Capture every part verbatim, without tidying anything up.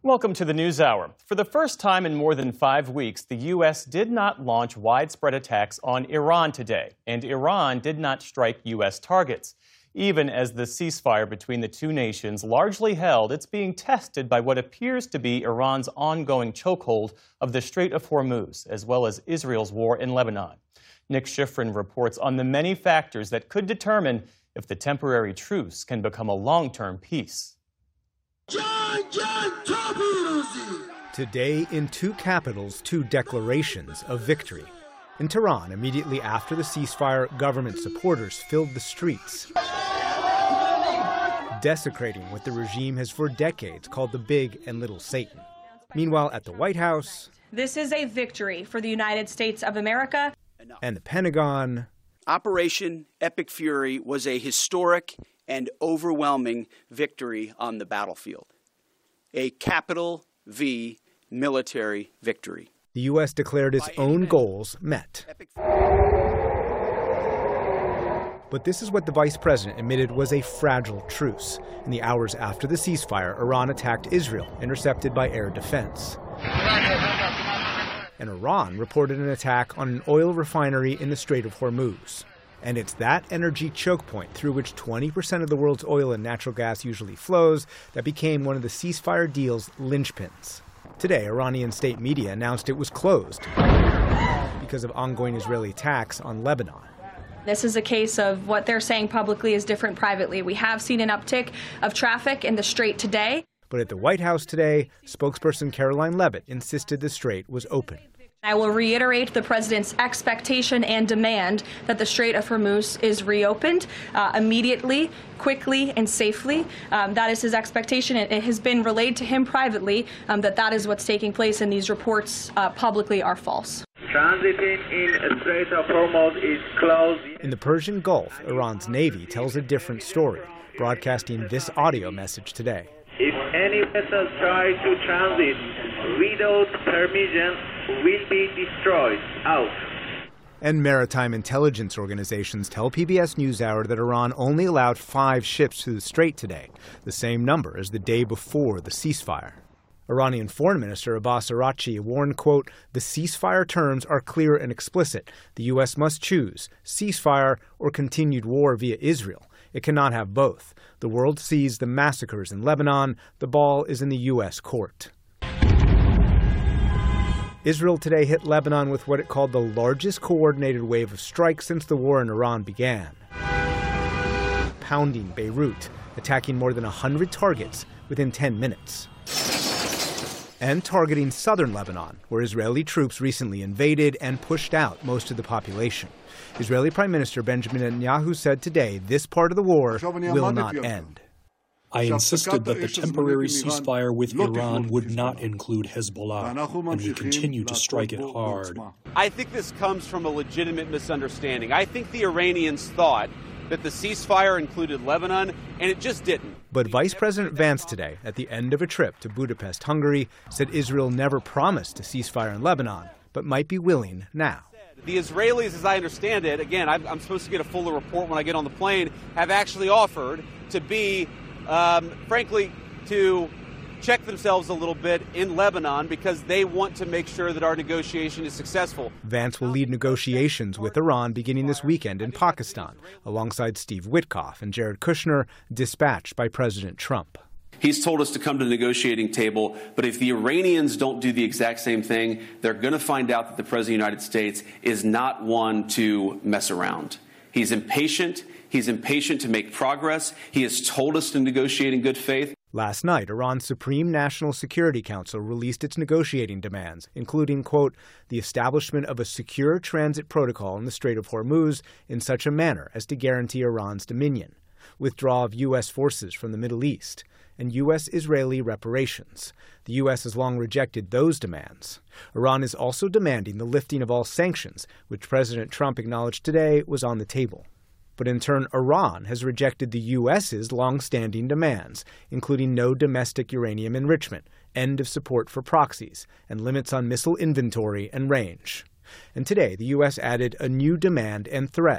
Welcome to the NewsHour. For the first time in more than five weeks, the U S did not launch widespread attacks on Iran today, and Iran did not strike U S targets. Even as the ceasefire between the two nations largely held, it's being tested by what appears to be Iran's ongoing chokehold of the Strait of Hormuz, as well as Israel's war in Lebanon. Nick Schifrin reports on the many factors that could determine if the temporary truce can become a long-term peace. Today, in two capitals, two declarations of victory. In Tehran, immediately after the ceasefire, government supporters filled the streets, desecrating what the regime has for decades called the Big and Little Satan. Meanwhile, at the White House, this is a victory for the United States of America. And the Pentagon, Operation Epic Fury was a historic and overwhelming victory on the battlefield. A capital V military victory. The U S declared its own goals met. But this is what the vice president admitted was a fragile truce. In the hours after the ceasefire, Iran attacked Israel, intercepted by air defense. And Iran reported an attack on an oil refinery in the Strait of Hormuz. And it's that energy choke point through which twenty percent of the world's oil and natural gas usually flows that became one of the ceasefire deal's linchpins. Today, Iranian state media announced it was closed because of ongoing Israeli attacks on Lebanon. This is a case of what they're saying publicly is different privately. We have seen an uptick of traffic in the Strait today. But at the White House today, spokesperson Caroline Leavitt insisted the Strait was open. I will reiterate the president's expectation and demand that the Strait of Hormuz is reopened uh, immediately, quickly, and safely. Um, that is his expectation. It, it has been relayed to him privately um, that that is what's taking place, and these reports uh, publicly are false. Transiting in Strait of Hormuz is closed. In the Persian Gulf, Iran's Navy tells a different story, broadcasting this audio message today. If any vessels try to transit without permission, will be destroyed. Out. And maritime intelligence organizations tell P B S NewsHour that Iran only allowed five ships through the strait today, the same number as the day before the ceasefire. Iranian Foreign Minister Abbas Araghchi warned, quote, "The ceasefire terms are clear and explicit. The U S must choose ceasefire or continued war via Israel. It cannot have both. The world sees the massacres in Lebanon. The ball is in the U S court." Israel today hit Lebanon with what it called the largest coordinated wave of strikes since the war in Iran began. Pounding Beirut, attacking more than one hundred targets within ten minutes. And targeting southern Lebanon, where Israeli troops recently invaded and pushed out most of the population. Israeli Prime Minister Benjamin Netanyahu said today this part of the war will not end. I insisted that the temporary ceasefire with Iran would not include Hezbollah, and we continue to strike it hard. I think this comes from a legitimate misunderstanding. I think the Iranians thought that the ceasefire included Lebanon, and it just didn't. But Vice President Vance today, at the end of a trip to Budapest, Hungary, said Israel never promised a ceasefire in Lebanon, but might be willing now. The Israelis, as I understand it, again, I'm supposed to get a fuller report when I get on the plane, have actually offered to be Um, frankly, to check themselves a little bit in Lebanon because they want to make sure that our negotiation is successful. Vance will lead negotiations with Iran beginning this weekend in Pakistan, alongside Steve Witkoff and Jared Kushner, dispatched by President Trump. He's told us to come to the negotiating table, but if the Iranians don't do the exact same thing, they're going to find out that the President of the United States is not one to mess around. He's impatient. He's impatient to make progress. He has told us to negotiate in good faith. Last night, Iran's Supreme National Security Council released its negotiating demands, including, quote, the establishment of a secure transit protocol in the Strait of Hormuz in such a manner as to guarantee Iran's dominion, withdrawal of U S forces from the Middle East, and U S-Israeli reparations. The U S has long rejected those demands. Iran is also demanding the lifting of all sanctions, which President Trump acknowledged today was on the table. But in turn, Iran has rejected the U S's long-standing demands, including no domestic uranium enrichment, end of support for proxies, and limits on missile inventory and range. And today, the U S added a new demand and threat.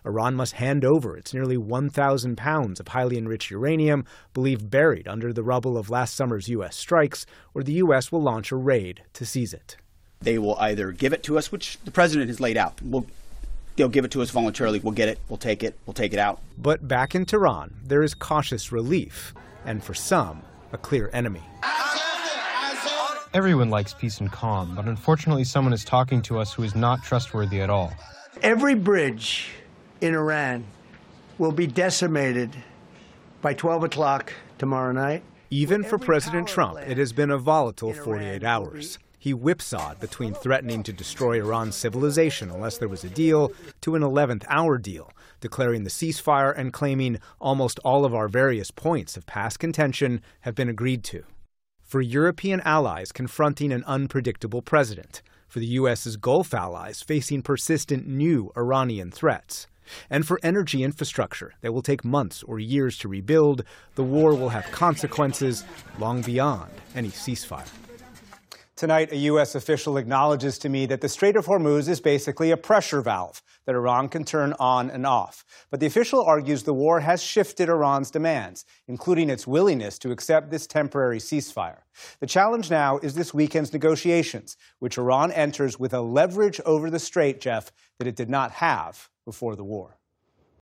Iran must hand over its nearly one thousand pounds of highly enriched uranium, believed buried under the rubble of last summer's U S strikes, or the U S will launch a raid to seize it. They will either give it to us, which the president has laid out. We'll, they'll give it to us voluntarily. We'll get it. We'll take it. We'll take it out. But back in Tehran, there is cautious relief, and for some, a clear enemy. Everyone likes peace and calm, but unfortunately someone is talking to us who is not trustworthy at all. Every bridge in Iran will be decimated by twelve o'clock tomorrow night. Even for President Trump, it has been a volatile forty-eight hours. He whipsawed between threatening to destroy Iran's civilization unless there was a deal to an eleventh hour deal, declaring the ceasefire and claiming almost all of our various points of past contention have been agreed to. For European allies confronting an unpredictable president, for the U S's Gulf allies facing persistent new Iranian threats, and for energy infrastructure that will take months or years to rebuild, the war will have consequences long beyond any ceasefire. Tonight, a U S official acknowledges to me that the Strait of Hormuz is basically a pressure valve that Iran can turn on and off. But the official argues the war has shifted Iran's demands, including its willingness to accept this temporary ceasefire. The challenge now is this weekend's negotiations, which Iran enters with a leverage over the strait, Jeff, that it did not have before the war.